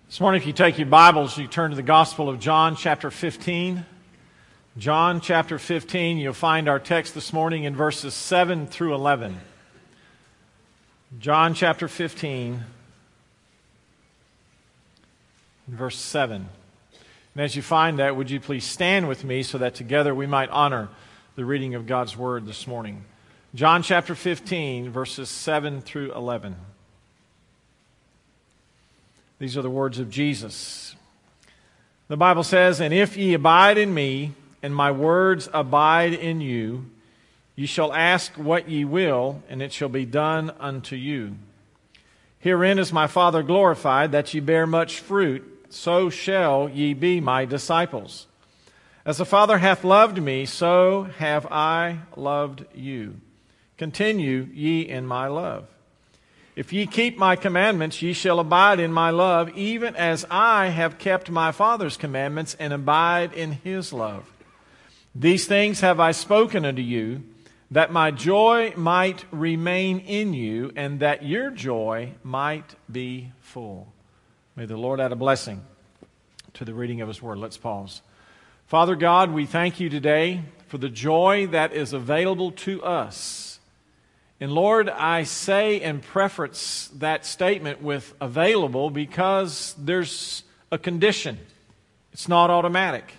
This morning, if you take your Bibles, you turn to the Gospel of John, chapter 15. John, chapter 15, you'll find our text this morning in verses 7 through 11. John, chapter 15, verse 7. And as you find that, would you please stand with me so that together we might honor the reading of God's Word this morning. John, chapter 15, verses 7 through 11. These are the words of Jesus. The Bible says, "And if ye abide in me, and my words abide in you, ye shall ask what ye will, and it shall be done unto you. Herein is my Father glorified, that ye bear much fruit, so shall ye be my disciples. As the Father hath loved me, so have I loved you. Continue ye in my love. If ye keep my commandments, ye shall abide in my love, even as I have kept my Father's commandments and abide in his love. These things have I spoken unto you, that my joy might remain in you, and that your joy might be full." May the Lord add a blessing to the reading of his word. Let's pause. Father God, we thank you today for the joy that is available to us. And Lord, I say and preface that statement with available because there's a condition. It's not automatic.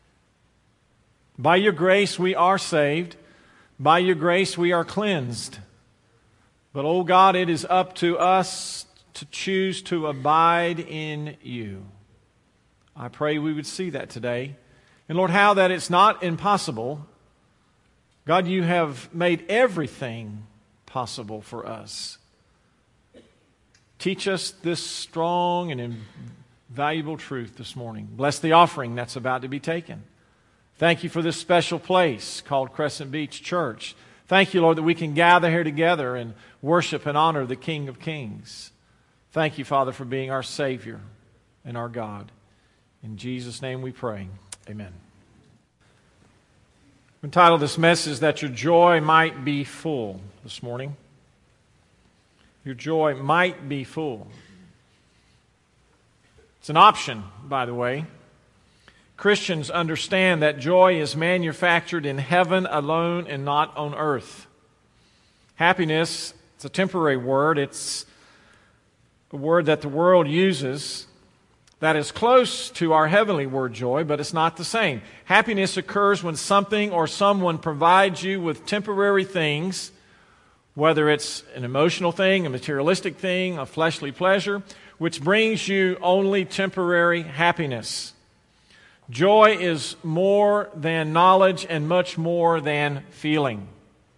By your grace we are saved. By your grace we are cleansed. But, oh God, it is up to us to choose to abide in you. I pray we would see that today. And Lord, how that it's not impossible. God, you have made everything possible for us. Teach us this strong and invaluable truth this morning. Bless the offering that's about to be taken. Thank you for this special place called Crescent Beach Church. Thank you, Lord, that we can gather here together and worship and honor the King of Kings. Thank you, Father, for being our Savior and our God. In Jesus' name we pray. Amen. I've entitled this message, "That Your Joy Might Be Full," this morning. Your joy might be full. It's an option, by the way. Christians understand that joy is manufactured in heaven alone and not on earth. Happiness, it's a temporary word. It's a word that the world uses that is close to our heavenly word joy, but it's not the same. Happiness occurs when something or someone provides you with temporary things, whether it's an emotional thing, a materialistic thing, a fleshly pleasure, which brings you only temporary happiness. Joy is more than knowledge and much more than feeling.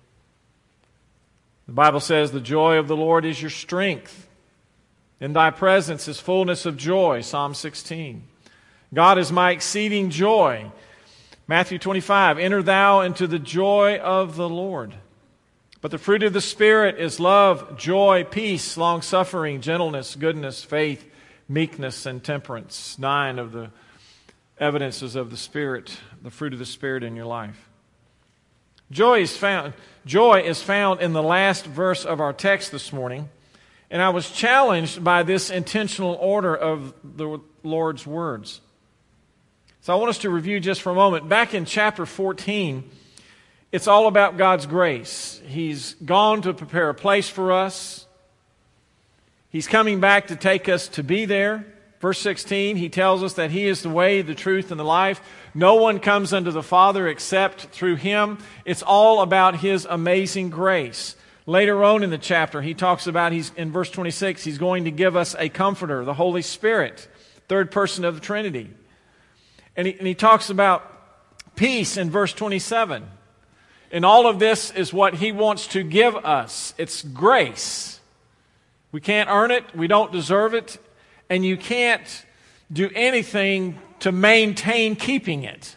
The Bible says, "The joy of the Lord is your strength. In thy presence is fullness of joy," Psalm 16. "God is my exceeding joy," Matthew 25. "Enter thou into the joy of the Lord." But the fruit of the Spirit is love, joy, peace, long-suffering, gentleness, goodness, faith, meekness, and temperance. 9 of the evidences of the Spirit, the fruit of the Spirit in your life. Joy is found in the last verse of our text this morning. And I was challenged by this intentional order of the Lord's words. So I want us to review just for a moment. Back in chapter 14, it's all about God's grace. He's gone to prepare a place for us. He's coming back to take us to be there. Verse 16, he tells us that he is the way, the truth, and the life. No one comes unto the Father except through him. It's all about his amazing grace. Later on in the chapter, he talks about, in verse 26, he's going to give us a comforter, the Holy Spirit, third person of the Trinity. And he talks about peace in verse 27. And all of this is what he wants to give us. It's grace. We can't earn it. We don't deserve it. And you can't do anything to maintain keeping it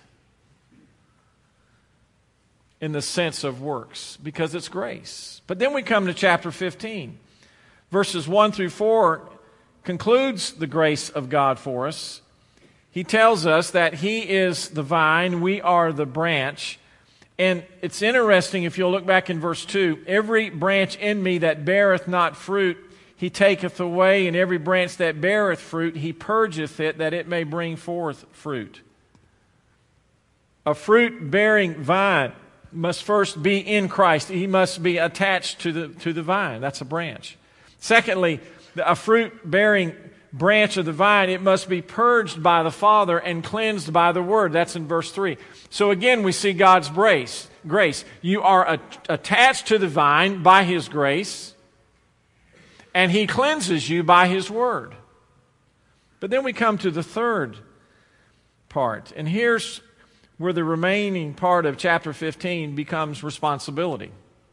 in the sense of works, because it's grace. But then we come to chapter 15. Verses 1 through 4 concludes the grace of God for us. He tells us that he is the vine, we are the branch. And it's interesting, if you'll look back in verse 2, "Every branch in me that beareth not fruit, he He taketh away, and every branch that beareth fruit, He purgeth it, that it may bring forth fruit. A fruit-bearing vine must first be in Christ. He must be attached to the vine. That's a branch. Secondly, a fruit-bearing branch of the vine, it must be purged by the Father and cleansed by the Word. That's in verse 3. So again, we see God's grace. You are attached to the vine by His grace, and He cleanses you by His Word. But then we come to the third part, and here's where the remaining part of chapter 15 becomes responsibility.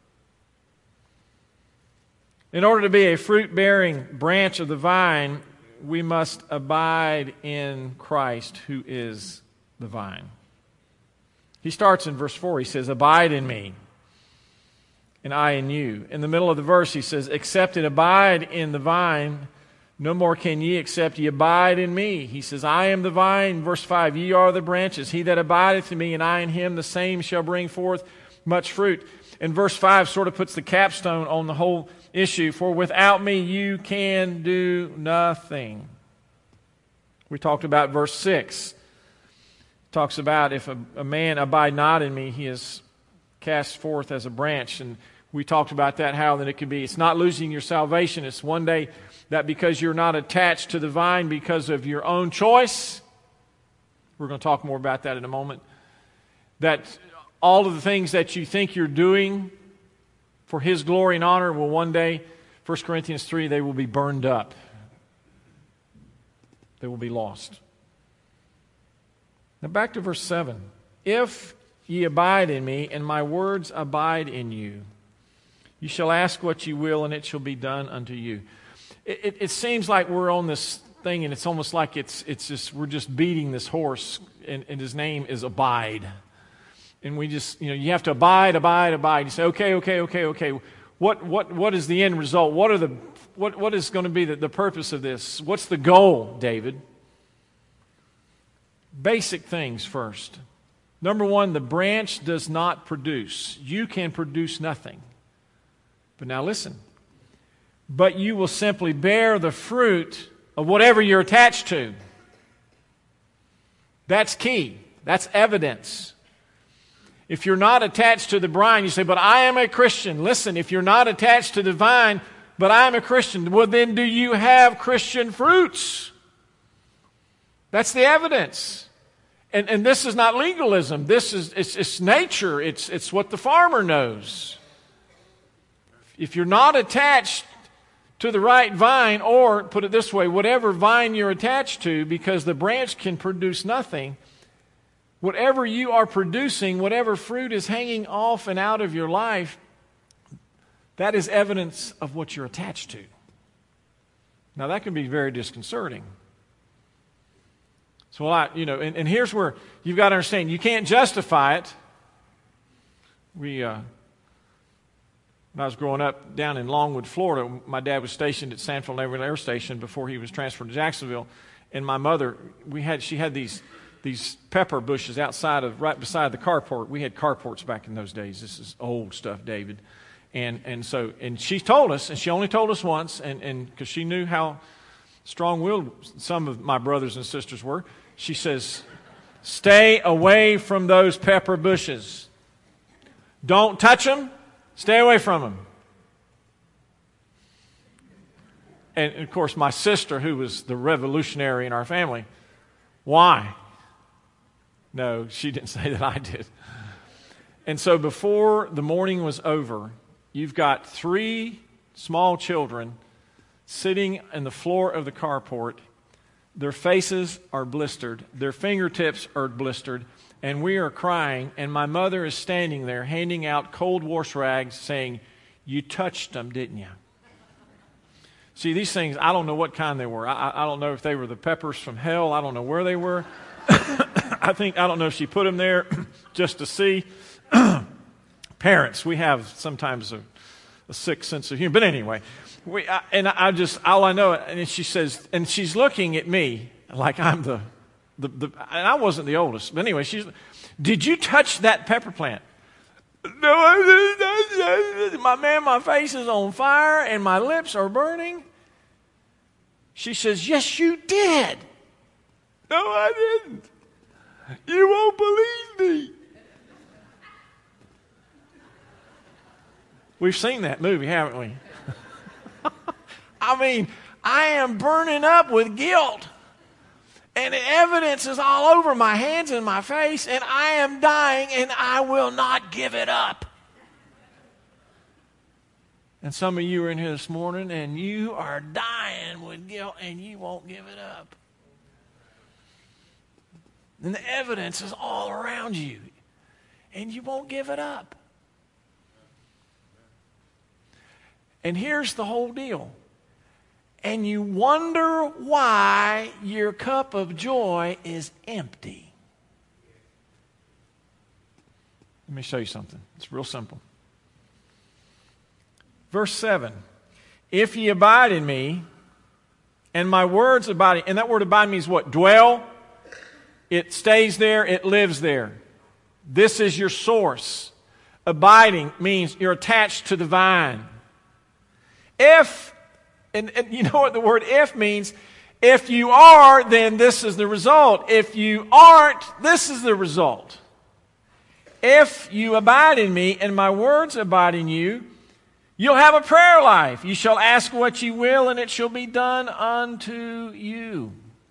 In order to be a fruit-bearing branch of the vine, we must abide in Christ, who is the vine. He starts in verse 4. He says, "Abide in me, and I in you." In the middle of the verse, he says, "Except it abide in the vine, no more can ye, except ye abide in me." He says, "I am the vine." Verse 5, "Ye are the branches. He that abideth in me, and I in him, the same shall bring forth much fruit." And verse 5 sort of puts the capstone on the whole issue. "For without me you can do nothing." We talked about verse 6. It talks about if a man abide not in me, he is cast forth as a branch. And we talked about that, how that it could be. It's not losing your salvation. It's one day that because you're not attached to the vine because of your own choice, we're going to talk more about that in a moment, that all of the things that you think you're doing for His glory and honor will one day, 1 Corinthians 3, they will be burned up. They will be lost. Now back to verse 7. "If ye abide in me, and my words abide in you, you shall ask what ye will, and it shall be done unto you." It seems like we're on this thing, and it's almost like we're just beating this horse, and his name is Abide. And we just, you have to abide. You say, okay. What is the end result? What is going to be the purpose of this? What's the goal, David? Basic things first. Number one, the branch does not produce. You can produce nothing. But now listen. But you will simply bear the fruit of whatever you're attached to. That's key. That's evidence. If you're not attached to the vine, you say, "But I am a Christian." Listen, if you're not attached to the vine, but I am a Christian, well then do you have Christian fruits? That's the evidence. And this is not legalism. This is it's nature. It's what the farmer knows. If you're not attached to the right vine, or put it this way, whatever vine you're attached to, because the branch can produce nothing, whatever you are producing, whatever fruit is hanging off and out of your life, that is evidence of what you're attached to. Now that can be very disconcerting. So and here's where you've got to understand, you can't justify it. When I was growing up down in Longwood, Florida, my dad was stationed at Sanford Naval Air Station before he was transferred to Jacksonville. And my mother, she had these pepper bushes right beside the carport. We had carports back in those days. This is old stuff, David. And she told us, and she only told us once, and because she knew how strong-willed some of my brothers and sisters were, she says, "Stay away from those pepper bushes. Don't touch them. Stay away from them." And of course, my sister, who was the revolutionary in our family, "Why?" No, she didn't say that, I did. And so before the morning was over, you've got 3 small children sitting in the floor of the carport. Their faces are blistered. Their fingertips are blistered. And we are crying, and my mother is standing there handing out cold wash rags saying, "You touched them, didn't you?" See, these things, I don't know what kind they were. I don't know if they were the peppers from hell. I don't know where they were. I don't know if she put them there just to see. Parents, we have sometimes a sick sense of humor. But anyway, all I know, and she says, and she's looking at me like I'm and I wasn't the oldest. But anyway, "Did you touch that pepper plant?" "No, I didn't. My face is on fire and my lips are burning." She says, yes, you did. No, I didn't. You won't believe me. We've seen that movie, haven't we? I mean, I am burning up with guilt. And the evidence is all over my hands and my face, and I am dying, and I will not give it up. And some of you are in here this morning, and you are dying with guilt, and you won't give it up. And the evidence is all around you, and you won't give it up. And here's the whole deal. And you wonder why your cup of joy is empty. Let me show you something. It's real simple. Verse 7. If ye abide in me, and my words abide in, and that word abide means what? Dwell. It stays there. It lives there. This is your source. Abiding means you're attached to the vine. If, and you know what the word if means? If you are, then this is the result. If you aren't, this is the result. If you abide in me and my words abide in you, you'll have a prayer life. You shall ask what you will, and it shall be done unto you.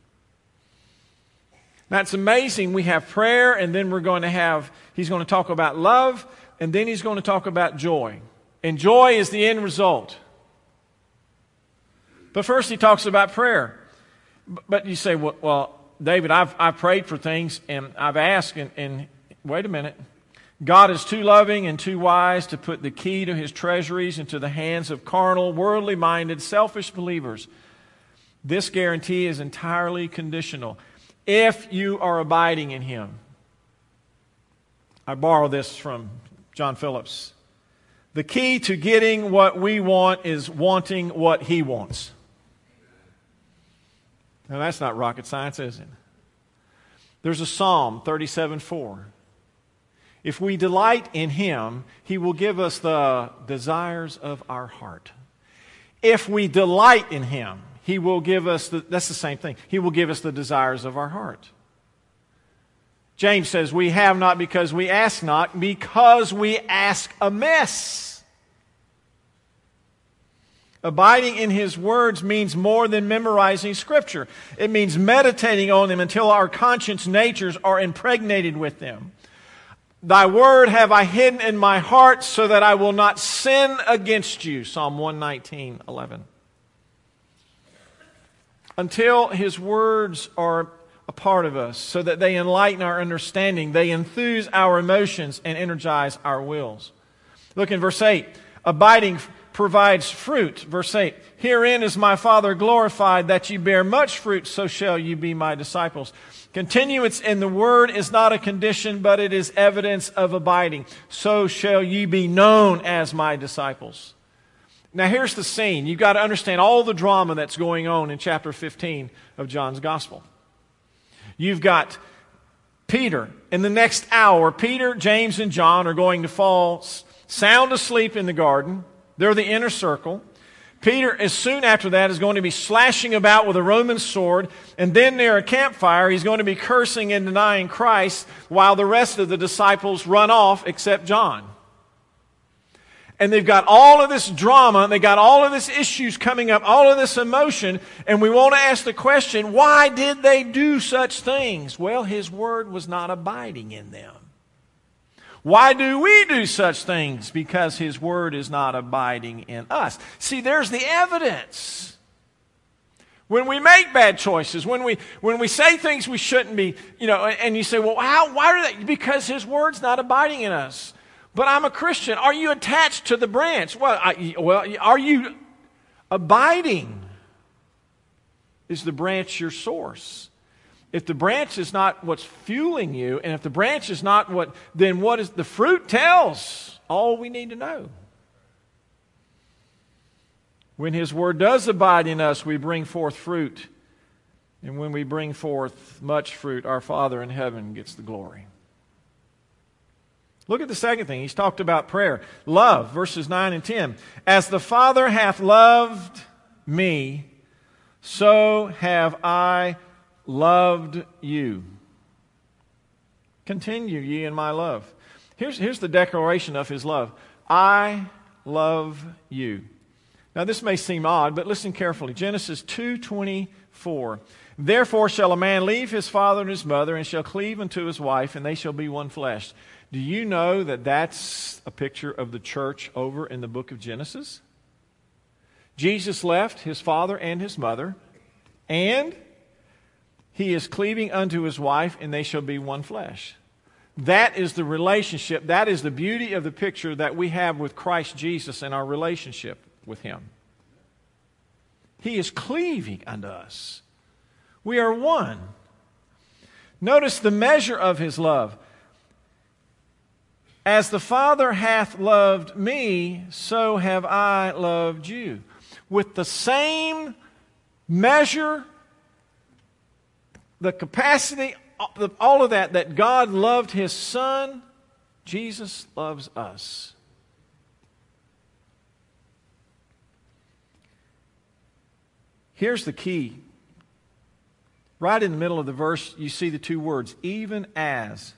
That's amazing. We have prayer, and then he's going to talk about love, and then he's going to talk about joy. And joy is the end result. But first he talks about prayer. But you say, well, David, I've prayed for things, and I've asked, and wait a minute. God is too loving and too wise to put the key to his treasuries into the hands of carnal, worldly-minded, selfish believers. This guarantee is entirely conditional. If you are abiding in him. I borrow this from John Phillips. The key to getting what we want is wanting what he wants. Now that's not rocket science, is it? There's a Psalm 37:4. If we delight in him, he will give us the desires of our heart. If we delight in him, he will give us that's the same thing. He will give us the desires of our heart. James says, we have not because we ask not, because we ask amiss. Abiding in his words means more than memorizing Scripture. It means meditating on them until our conscience natures are impregnated with them. Thy word have I hidden in my heart so that I will not sin against you. Psalm 119:11. Until his words are a part of us so that they enlighten our understanding, they enthuse our emotions and energize our wills. Look in verse 8. Abiding provides fruit. Verse 8, herein is my Father glorified, that ye bear much fruit, so shall ye be my disciples. Continuance in the word is not a condition, but it is evidence of abiding. So shall ye be known as my disciples. Now here's the scene. You've got to understand all the drama that's going on in chapter 15 of John's Gospel. You've got Peter. In the next hour, Peter, James, and John are going to fall sound asleep in the garden. They're the inner circle. Peter, as soon after that, is going to be slashing about with a Roman sword. And then near a campfire, he's going to be cursing and denying Christ while the rest of the disciples run off except John. And they've got all of this drama, they got all of this issues coming up, all of this emotion. And we want to ask the question, why did they do such things? Well, his word was not abiding in them. Why do we do such things? Because his word is not abiding in us. See, there's the evidence. When we make bad choices, when we say things we shouldn't be, and you say, well, why are they? Because his word's not abiding in us. But I'm a Christian. Are you attached to the branch? Well, are you abiding? Is the branch your source? If the branch is not what's fueling you, and if the branch is not then what is the fruit tells all we need to know. When his word does abide in us, we bring forth fruit. And when we bring forth much fruit, our Father in heaven gets the glory. Look at the second thing. He's talked about prayer. Love, verses 9 and 10. As the Father hath loved me, so have I loved you. Continue ye in my love. Here's the declaration of his love. I love you. Now this may seem odd, but listen carefully. Genesis 2:24. Therefore shall a man leave his father and his mother, and shall cleave unto his wife, and they shall be one flesh. Do you know that that's a picture of the church over in the book of Genesis? Jesus left his father and his mother, and he is cleaving unto his wife, and they shall be one flesh. That is the relationship, that is the beauty of the picture that we have with Christ Jesus and our relationship with him. He is cleaving unto us. We are one. Notice the measure of his love. As the Father hath loved me, so have I loved you. With the same measure, the capacity, all of that God loved his Son, Jesus loves us. Here's the key. Right in the middle of the verse, you see the two words, even as.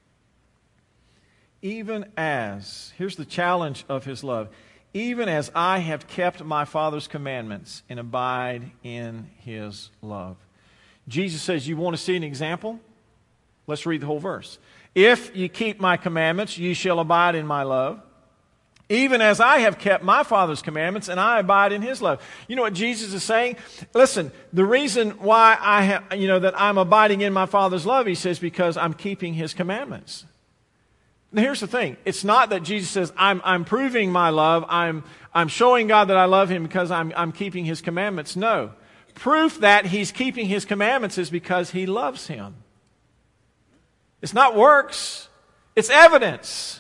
Even as. Here's the challenge of his love. Even as I have kept my Father's commandments and abide in his love. Jesus says, you want to see an example? Let's read the whole verse. If you keep my commandments, you shall abide in my love. Even as I have kept my Father's commandments and I abide in his love. You know what Jesus is saying? Listen, the reason why that I'm abiding in my Father's love, he says, because I'm keeping his commandments. Now here's the thing. It's not that Jesus says, I'm proving my love. I'm showing God that I love him because I'm keeping his commandments. No. Proof that he's keeping his commandments is because he loves him. It's not works. It's evidence.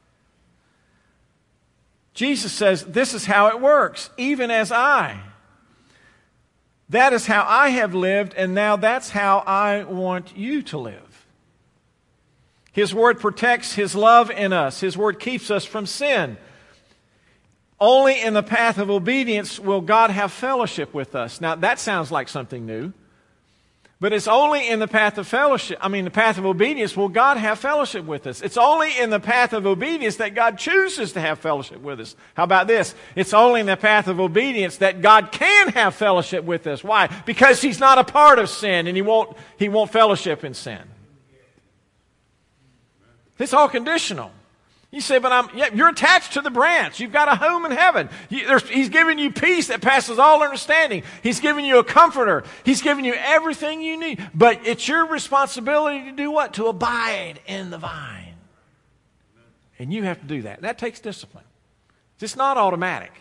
Jesus says, this is how it works, even as I. That is how I have lived, and now that's how I want you to live. His Word protects his love in us. His Word keeps us from sin. Only in the path of obedience will God have fellowship with us. Now, that sounds like something new. But it's only in the path of the path of obedience will God have fellowship with us. It's only in the path of obedience that God chooses to have fellowship with us. How about this? It's only in the path of obedience that God can have fellowship with us. Why? Because he's not a part of sin and he won't fellowship in sin. It's all conditional. You say, but you're attached to the branch. You've got a home in heaven. He's given you peace that passes all understanding. He's given you a comforter. He's given you everything you need. But it's your responsibility to do what? To abide in the vine. And you have to do that. That takes discipline. It's not automatic.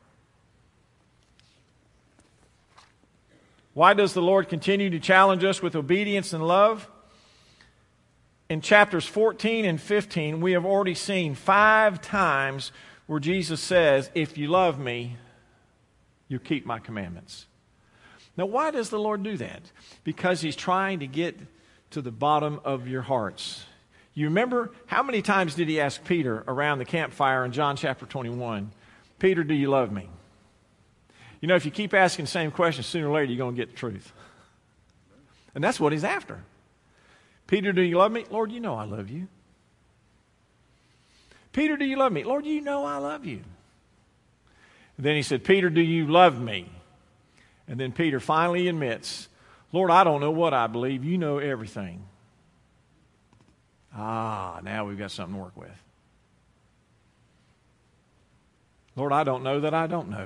Why does the Lord continue to challenge us with obedience and love? In chapters 14 and 15, we have already seen 5 times where Jesus says, if you love me, you keep my commandments. Now, why does the Lord do that? Because he's trying to get to the bottom of your hearts. You remember, how many times did he ask Peter around the campfire in John chapter 21, Peter, do you love me? You know, if you keep asking the same question, sooner or later you're going to get the truth. And that's what he's after. Peter, do you love me? Lord, you know I love you. Peter, do you love me? Lord, you know I love you. And then he said, Peter, do you love me? And then Peter finally admits, Lord, I don't know what I believe. You know everything. Now we've got something to work with. Lord, I don't know that I don't know.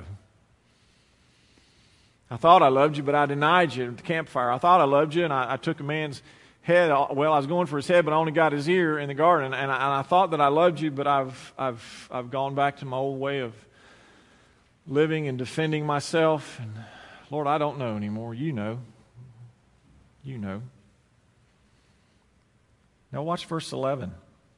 I thought I loved you, but I denied you at the campfire. I thought I loved you, and I took a man's head. Well, I was going for his head, but I only got his ear in the garden. And I thought that I loved you, but I've gone back to my old way of living and defending myself. And Lord, I don't know anymore. You know. You know. Now watch verse 11.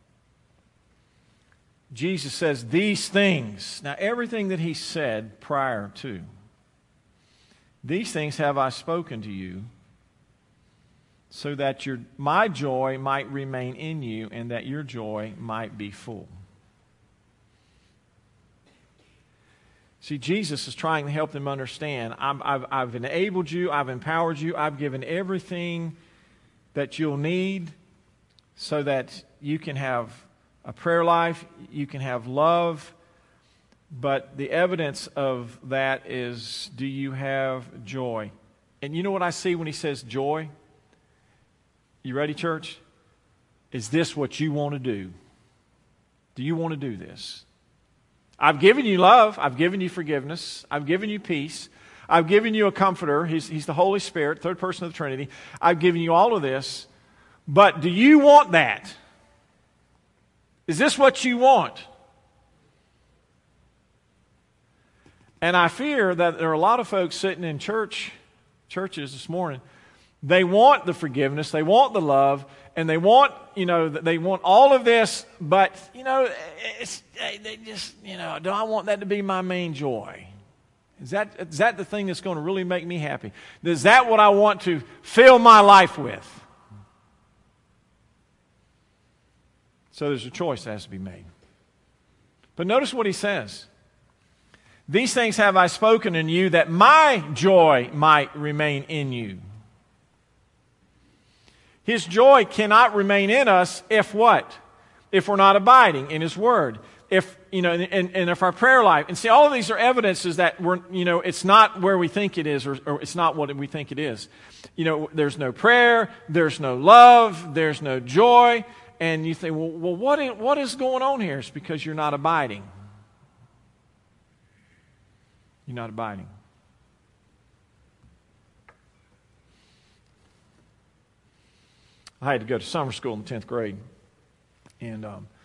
Jesus says these things. Now everything that he said prior to. These things have I spoken to you, so that my joy might remain in you and that your joy might be full. See, Jesus is trying to help them understand, I've enabled you, I've empowered you, I've given everything that you'll need so that you can have a prayer life, you can have love. But the evidence of that is, do you have joy? And you know what I see when he says joy? You ready, church? Is this what you want to do? Do you want to do this? I've given you love. I've given you forgiveness. I've given you peace. I've given you a comforter. He's the Holy Spirit, third person of the Trinity. I've given you all of this. But do you want that? Is this what you want? And I fear that there are a lot of folks sitting in churches this morning. They want the forgiveness, they want the love, and they want all of this, but, they just, do I want that to be my main joy? Is that the thing that's going to really make me happy? Is that what I want to fill my life with? So there's a choice that has to be made. But notice what he says. These things have I spoken in you, that my joy might remain in you. His joy cannot remain in us if what? If we're not abiding in His Word. If, and if our prayer life, and see, all of these are evidences that it's not where we think it is, or it's not what we think it is. There's no prayer, there's no love, there's no joy, and you think, well, what is going on here? It's because you're not abiding. You're not abiding. I had to go to summer school in the 10th grade. And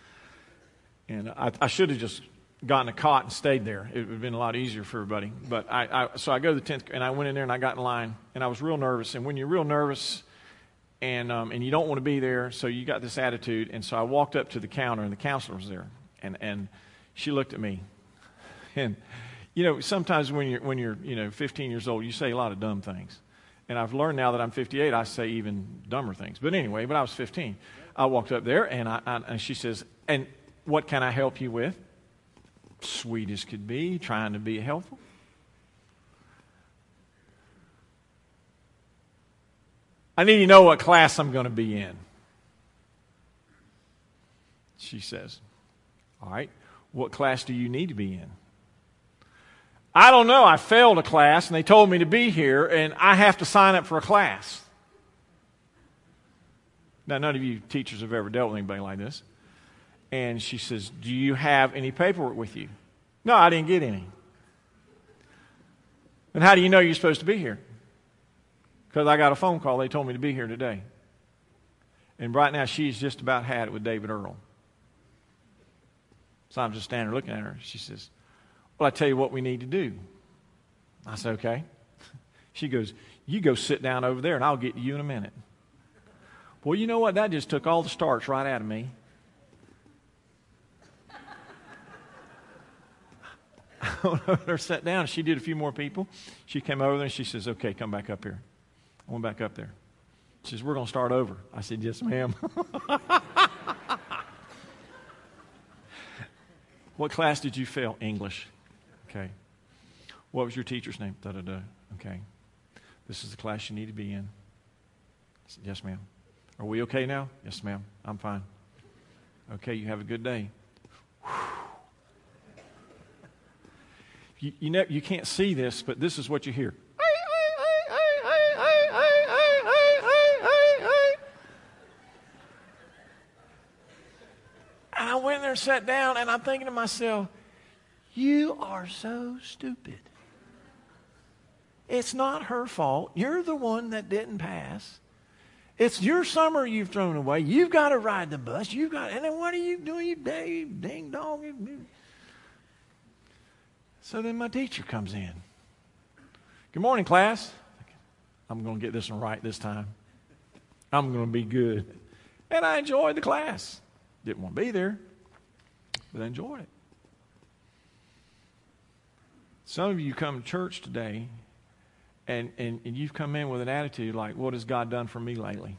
I should have just gotten a cot and stayed there. It would have been a lot easier for everybody. But so I go to the 10th, and I went in there and I got in line, and I was real nervous. And when you're real nervous and you don't want to be there, so you got this attitude. And so I walked up to the counter, and the counselor was there. And she looked at me. And sometimes when you're 15 years old, you say a lot of dumb things. And I've learned now that I'm 58, I say even dumber things. But anyway, I was 15. I walked up there, and she says, "And what can I help you with?" Sweet as could be, trying to be helpful. "I need to know what class I'm going to be in." She says, "All right, what class do you need to be in?" "I don't know. I failed a class, and they told me to be here, and I have to sign up for a class." Now, none of you teachers have ever dealt with anybody like this. And she says, "Do you have any paperwork with you?" "No, I didn't get any." "Then how do you know you're supposed to be here?" "Because I got a phone call. They told me to be here today." And right now, she's just about had it with David Earl. So I'm just standing there looking at her. She says, "Well, I tell you what we need to do." I said, "Okay." She goes, "You go sit down over there, and I'll get to you in a minute." Well, you know what? That just took all the starch right out of me. I went over there, sat down. She did a few more people. She came over there, and she says, "Okay, come back up here." I went back up there. She says, "We're going to start over." I said, "Yes, ma'am." "What class did you fail?" "English." "Okay. What was your teacher's name?" "Da-da-da." "Okay. This is the class you need to be in." I said, "Yes, ma'am." "Are we okay now?" "Yes, ma'am. I'm fine." "Okay, you have a good day." You can't see this, but this is what you hear. And I went there and sat down, and I'm thinking to myself, you are so stupid. It's not her fault. You're the one that didn't pass. It's your summer you've thrown away. You've got to ride the bus. And then what are you doing, you ding dong? So then my teacher comes in. "Good morning, class." I'm going to get this one right this time. I'm going to be good. And I enjoyed the class. Didn't want to be there, but I enjoyed it. Some of you come to church today, and you've come in with an attitude like, "What has God done for me lately?"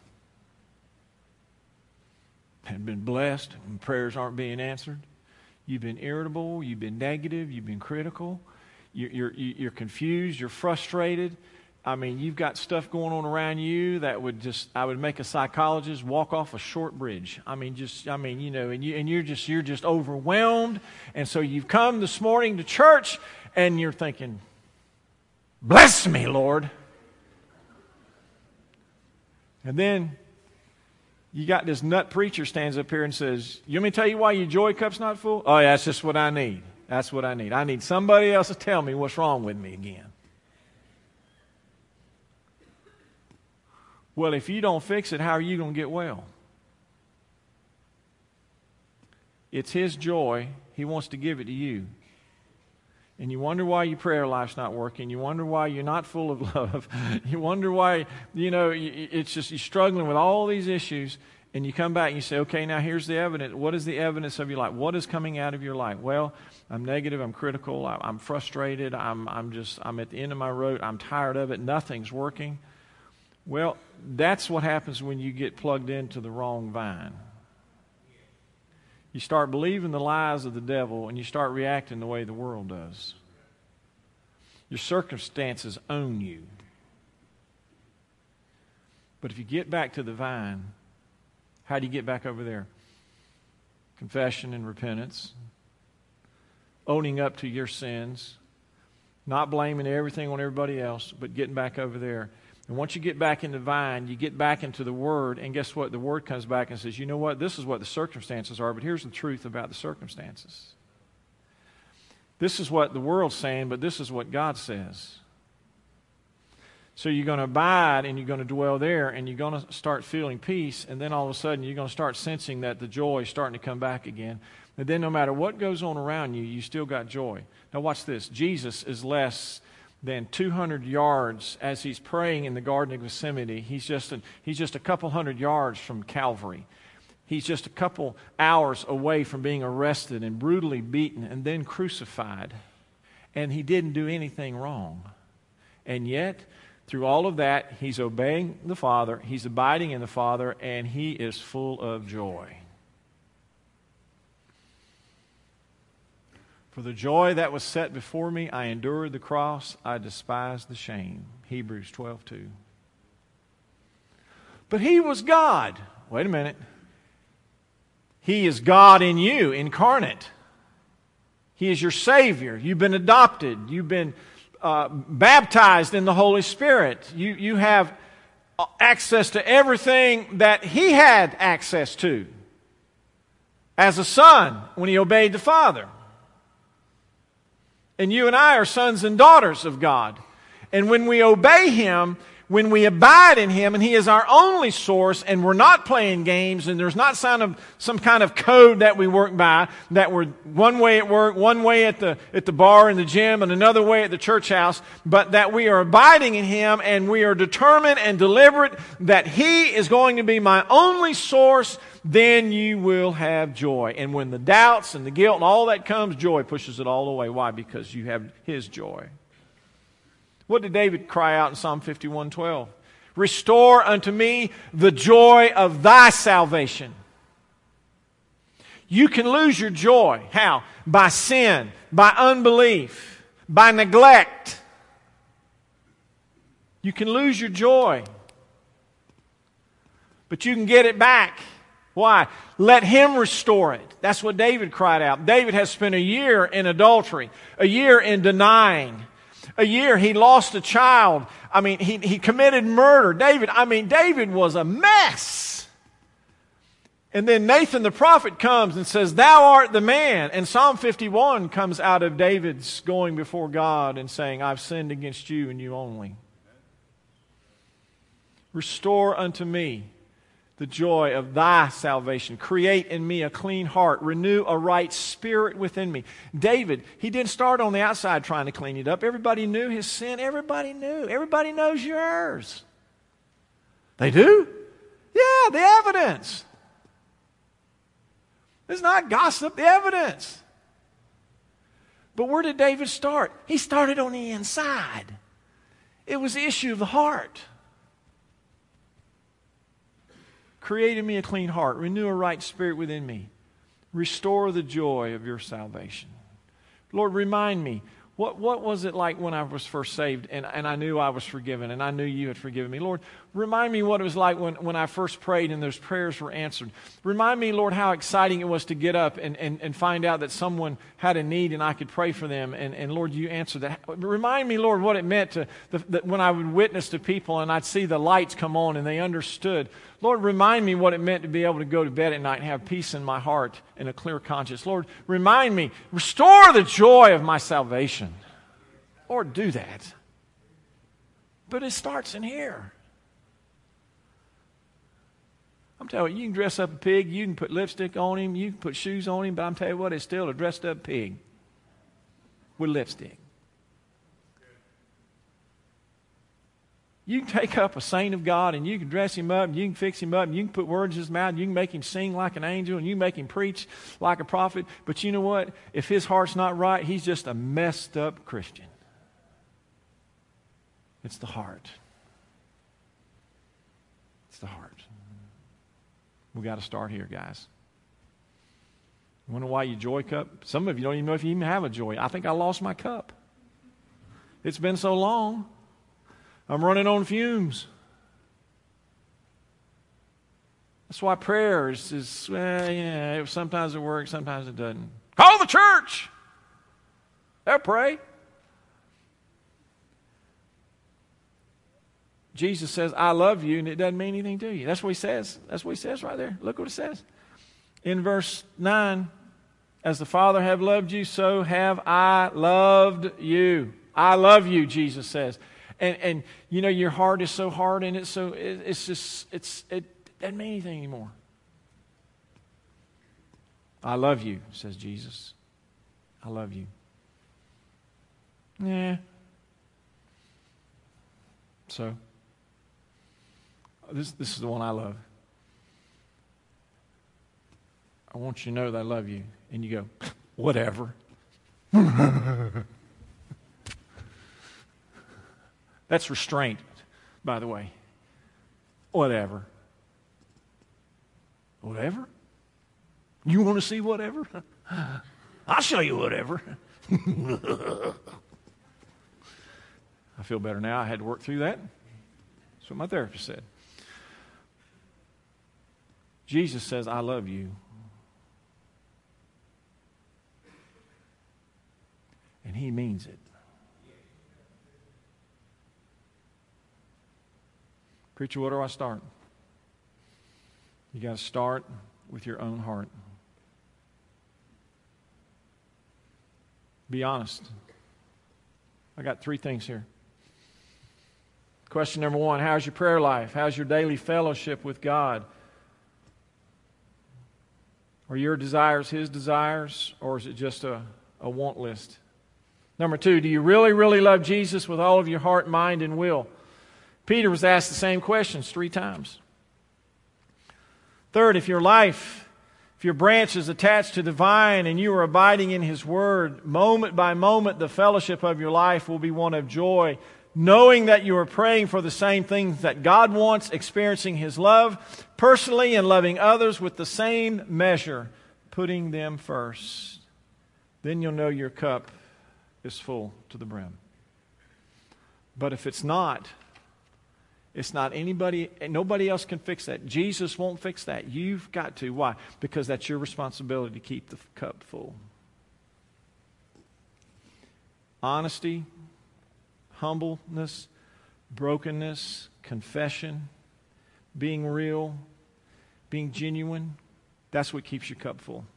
And been blessed, and prayers aren't being answered. You've been irritable, you've been negative, you've been critical, you're confused, you're frustrated. I mean, you've got stuff going on around you that I would make a psychologist walk off a short bridge. And you're just overwhelmed. And so you've come this morning to church and you're thinking, bless me, Lord. And then you got this nut preacher stands up here and says, you want me to tell you why your joy cup's not full? Oh, yeah, that's just what I need. That's what I need. I need somebody else to tell me what's wrong with me again. Well, if you don't fix it, how are you going to get well? It's His joy. He wants to give it to you. And you wonder why your prayer life's not working. You wonder why you're not full of love. You wonder why, it's just you're struggling with all these issues. And you come back and you say, okay, now here's the evidence. What is the evidence of your life? What is coming out of your life? Well, I'm negative. I'm critical. I'm frustrated. I'm at the end of my rope. I'm tired of it. Nothing's working. Well, that's what happens when you get plugged into the wrong vine. You start believing the lies of the devil and you start reacting the way the world does. Your circumstances own you. But if you get back to the vine, how do you get back over there? Confession and repentance. Owning up to your sins. Not blaming everything on everybody else, but getting back over there. And once you get back in the vine, you get back into the Word, and guess what? The Word comes back and says, you know what? This is what the circumstances are, but here's the truth about the circumstances. This is what the world's saying, but this is what God says. So you're going to abide, and you're going to dwell there, and you're going to start feeling peace, and then all of a sudden you're going to start sensing that the joy is starting to come back again. And then no matter what goes on around you, you still got joy. Now watch this. Jesus is less than 200 yards as he's praying in the Garden of Gethsemane. He's just a couple hundred yards from Calvary. He's just a couple hours away from being arrested and brutally beaten and then crucified. And he didn't do anything wrong. And yet, through all of that, he's obeying the Father, he's abiding in the Father, and he is full of joy. For the joy that was set before me, I endured the cross, I despised the shame. Hebrews 12:2. But he was God. Wait a minute. He is God in you, incarnate. He is your Savior. You've been adopted. You've been baptized in the Holy Spirit. You have access to everything that He had access to as a son when He obeyed the Father. And you and I are sons and daughters of God. And when we obey Him, when we abide in Him, and He is our only source, and we're not playing games, and there's not some kind of code that we work by, that we're one way at work, one way at the bar and the gym, and another way at the church house, but that we are abiding in Him, and we are determined and deliberate that He is going to be my only source, then you will have joy. And when the doubts and the guilt and all that comes, joy pushes it all away. Why? Because you have His joy. What did David cry out in Psalm 51:12? Restore unto me the joy of thy salvation. You can lose your joy. How? By sin, by unbelief, by neglect. You can lose your joy. But you can get it back. Why? Let Him restore it. That's what David cried out. David has spent a year in adultery, a year in denying. A year he lost a child. He committed murder. David was a mess. And then Nathan the prophet comes and says, thou art the man. And Psalm 51 comes out of David's going before God and saying, I've sinned against you and you only. Restore unto me the joy of thy salvation. Create in me a clean heart. Renew a right spirit within me. David, he didn't start on the outside trying to clean it up. Everybody knew his sin. Everybody knew. Everybody knows yours. They do? Yeah, the evidence. It's not gossip, the evidence. But where did David start? He started on the inside. It was the issue of the heart. Create in me a clean heart. Renew a right spirit within me. Restore the joy of your salvation. Lord, remind me What was it like when I was first saved and I knew I was forgiven and I knew you had forgiven me? Lord, remind me what it was like when I first prayed and those prayers were answered. Remind me, Lord, how exciting it was to get up and find out that someone had a need and I could pray for them. And Lord, you answered that. Remind me, Lord, what it meant that when I would witness to people and I'd see the lights come on and they understood. Lord, remind me what it meant to be able to go to bed at night and have peace in my heart and a clear conscience. Lord, remind me, restore the joy of my salvation. Lord, do that. But it starts in here. I'm telling you, you can dress up a pig, you can put lipstick on him, you can put shoes on him, but I'm telling you what, it's still a dressed up pig with lipstick. You can take up a saint of God and you can dress him up and you can fix him up and you can put words in his mouth and you can make him sing like an angel and you can make him preach like a prophet. But you know what? If his heart's not right, he's just a messed up Christian. It's the heart. It's the heart. We got to start here, guys. You wonder why your joy cup? Some of you don't even know if you even have a joy. I think I lost my cup. It's been so long. I'm running on fumes. That's why prayer is sometimes it works, sometimes it doesn't. Call the church. They'll pray. Jesus says, I love you, and it doesn't mean anything to you. That's what he says. That's what he says right there. Look what it says. In verse 9, as the Father have loved you, so have I loved you. I love you, Jesus says. And you know, your heart is so hard and it doesn't mean anything anymore. I love you, says Jesus. I love you. Yeah. So, this is the one I love. I want you to know that I love you. And you go, whatever. That's restraint, by the way. Whatever. Whatever? You want to see whatever? I'll show you whatever. I feel better now. I had to work through that. That's what my therapist said. Jesus says, I love you. And he means it. Preacher, where do I start? You got to start with your own heart. Be honest. I got 3 things here. Question number 1, how's your prayer life? How's your daily fellowship with God? Are your desires his desires, or is it just a want list? Number 2, do you really, really love Jesus with all of your heart, mind, and will? Peter was asked the same questions 3 times. Third, if your branch is attached to the vine and you are abiding in his word, moment by moment the fellowship of your life will be one of joy, knowing that you are praying for the same things that God wants, experiencing his love personally and loving others with the same measure, putting them first. Then you'll know your cup is full to the brim. But if it's not nobody else can fix that. Jesus won't fix that. You've got to. Why? Because that's your responsibility to keep the cup full. Honesty, humbleness, brokenness, confession, being real, being genuine, that's what keeps your cup full.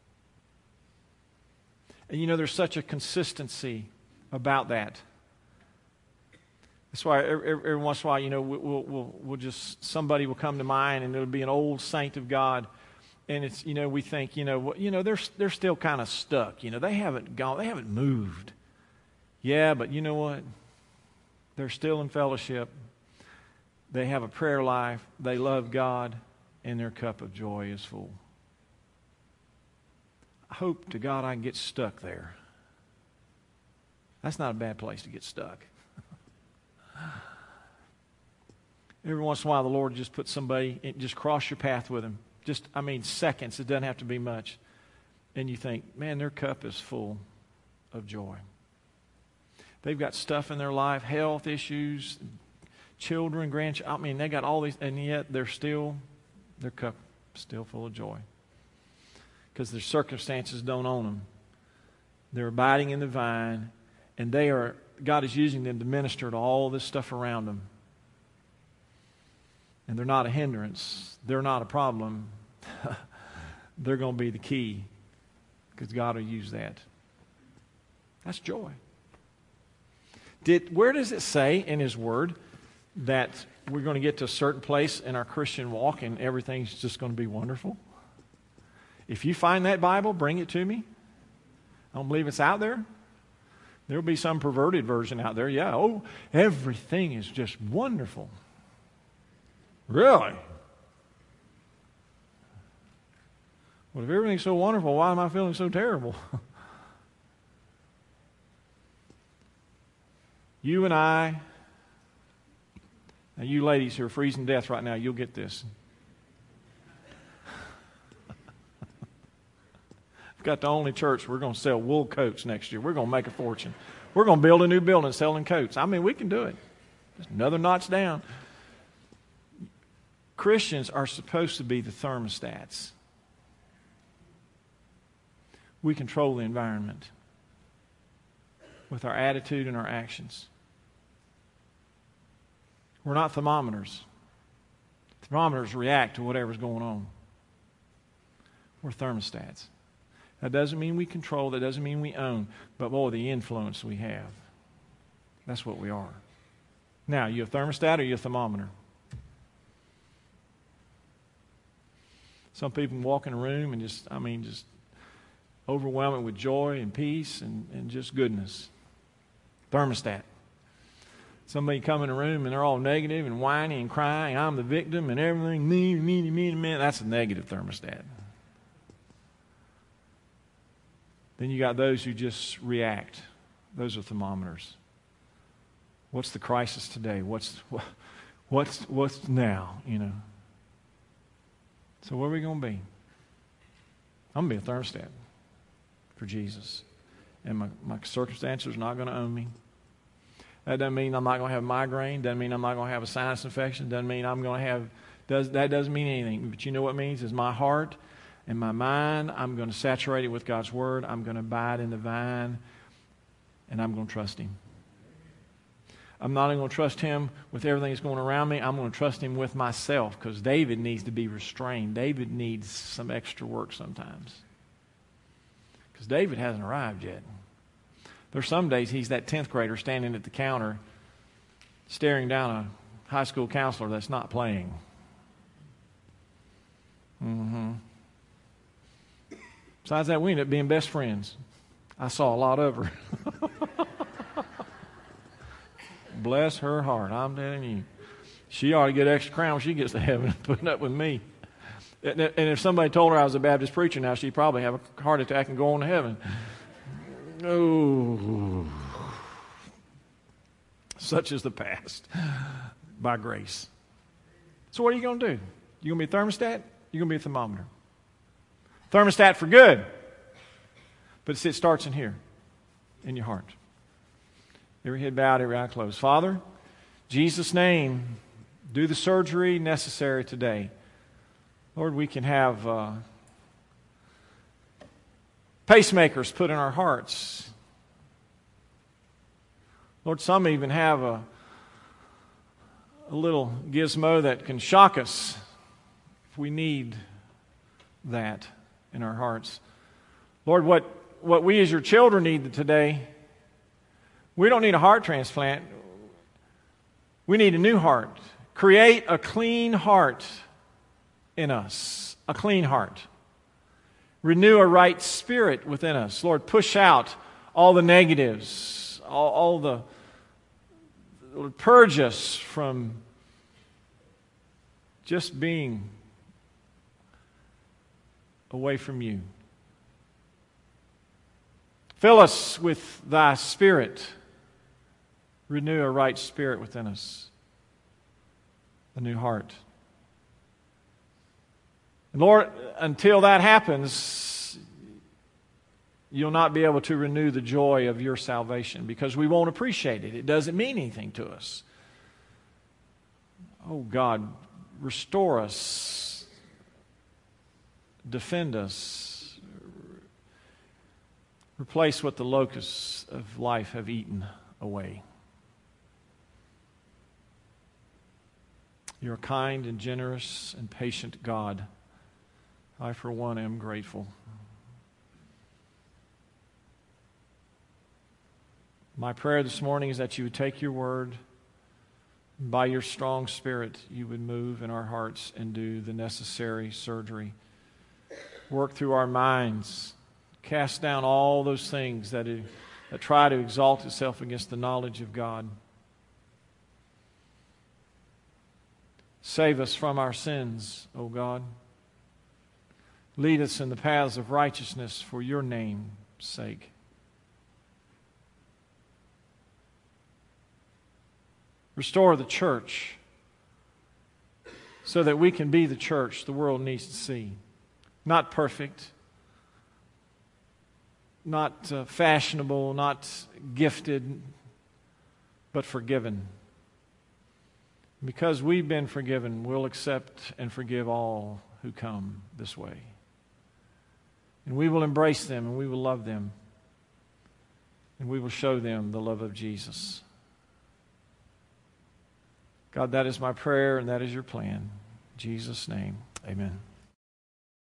And you know, there's such a consistency about that. That's why every once in a while, you know, we'll just, somebody will come to mind and it'll be an old saint of God. And it's, you know, we think, they're still kind of stuck. You know, they haven't moved. Yeah, but you know what? They're still in fellowship. They have a prayer life. They love God, and their cup of joy is full. I hope to God I can get stuck there. That's not a bad place to get stuck. Every once in a while, the Lord just puts somebody, just cross your path with them. Seconds. It doesn't have to be much. And you think, man, their cup is full of joy. They've got stuff in their life, health issues, children, grandchildren. I mean, they got all these, and yet their cup still full of joy. Because their circumstances don't own them. They're abiding in the vine, and God is using them to minister to all this stuff around them. And they're not a hindrance. They're not a problem. They're going to be the key, because God will use that. That's joy. Where does it say in His Word that we're going to get to a certain place in our Christian walk and everything's just going to be wonderful? If you find that Bible, bring it to me. I don't believe it's out there. There'll be some perverted version out there. Yeah, everything is just wonderful. Really? Well, if everything's so wonderful, why am I feeling so terrible? You and I, now you ladies who are freezing to death right now, you'll get this. We've got the only church we're going to sell wool coats next year. We're going to make a fortune. We're going to build a new building selling coats. I mean, we can do it. Just another notch down. Christians are supposed to be the thermostats. We control the environment with our attitude and our actions. We're not thermometers. Thermometers react to whatever's going on. We're thermostats. That doesn't mean we control. That doesn't mean we own. But boy, the influence we have. That's what we are. Now, you a thermostat or you a thermometer? Some people walk in a room and just overwhelm it with joy and peace and just goodness. Thermostat. Somebody come in a room and they're all negative and whiny and crying, I'm the victim and everything, me. That's a negative thermostat. Then you got those who just react. Those are thermometers. What's the crisis today? What's now, So where are we going to be? I'm going to be a thermostat for Jesus. And my circumstances are not going to own me. That doesn't mean I'm not going to have a migraine. Doesn't mean I'm not going to have a sinus infection. Doesn't mean I'm going to have... That doesn't mean anything. But you know what it means? Is my heart and my mind, I'm going to saturate it with God's Word. I'm going to abide in the vine. And I'm going to trust Him. I'm not going to trust Him with everything that's going around me. I'm going to trust Him with myself, because David needs to be restrained. David needs some extra work sometimes. Because David hasn't arrived yet. There's some days he's that 10th grader standing at the counter staring down a high school counselor that's not playing. Besides that, we ended up being best friends. I saw a lot of her. Bless her heart, I'm telling you. She ought to get extra crown when she gets to heaven putting up with me. And if somebody told her I was a Baptist preacher now, she'd probably have a heart attack and go on to heaven. Oh, such is the past by grace. So what are you going to do? You going to be a thermostat? You're going to be a thermometer. Thermostat for good. But it starts in here, in your heart. Every head bowed, every eye closed. Father, Jesus' name, do the surgery necessary today. Lord, we can have pacemakers put in our hearts. Lord, some even have a little gizmo that can shock us if we need that in our hearts. Lord, what we as your children need today, we don't need a heart transplant. We need a new heart. Create a clean heart in us. A clean heart. Renew a right spirit within us. Lord, push out all the negatives, all the... Lord, purge us from just being away from you. Fill us with thy Spirit. Renew a right spirit within us. A new heart. And Lord, until that happens, you'll not be able to renew the joy of your salvation because we won't appreciate it. It doesn't mean anything to us. Oh God, restore us, defend us, replace what the locusts of life have eaten away. You're a kind and generous and patient God. I, for one, am grateful. My prayer this morning is that you would take your word, and by your strong spirit, you would move in our hearts and do the necessary surgery. Work through our minds. Cast down all those things that try to exalt itself against the knowledge of God. Save us from our sins, O God. Lead us in the paths of righteousness for your name's sake. Restore the church so that we can be the church the world needs to see. Not perfect, not fashionable, not gifted, but forgiven. Because we've been forgiven, we'll accept and forgive all who come this way. And we will embrace them and we will love them. And we will show them the love of Jesus. God, that is my prayer and that is your plan. In Jesus' name, amen.